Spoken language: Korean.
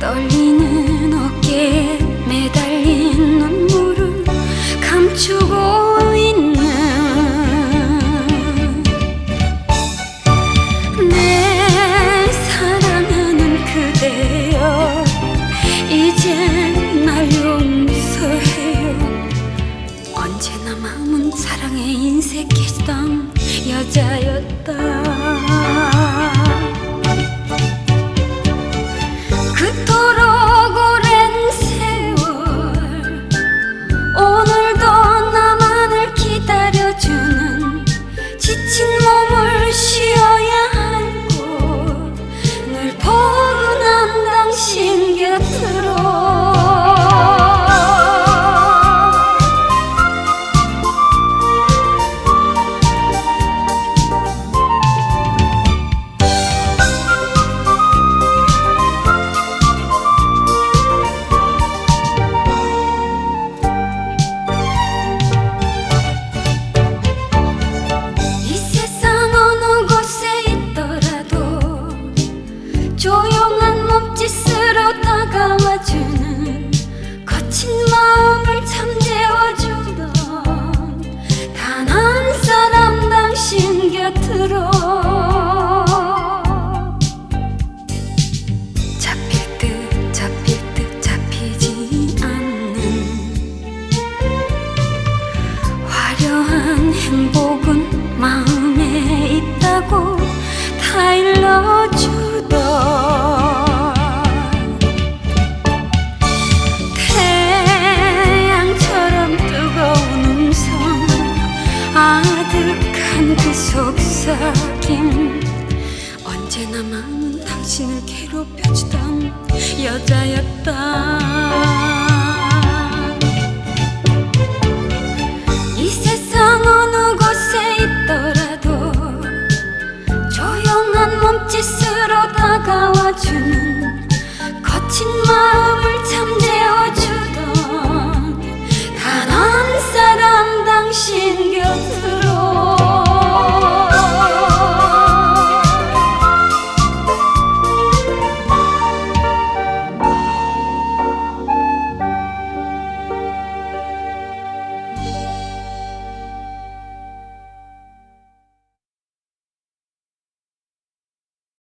떨리는 어깨에 매달린 눈물을 감추고 있는 내 사랑하는 그대여, 이젠 날 용서해요. 언제나 마음은 사랑에 인색했던 여자였다. 그토록 오랜 세월, 오늘도 나만을 기다려주는 지친 몸을 쉬어야 하고, 늘 포근한 당신 곁으로 조용한 몸짓으로 다가와주는 거친 마음을 잠재워주던 단 한 사람, 당신 곁으로. 잡힐 듯 잡힐 듯 잡히지 않는 화려한 행복은 마음에 있다고 다 일러주던 태양처럼 뜨거운 음성, 아득한 그 속삭임. 언제나 마음은 당신을 괴롭혀주던 여자였다.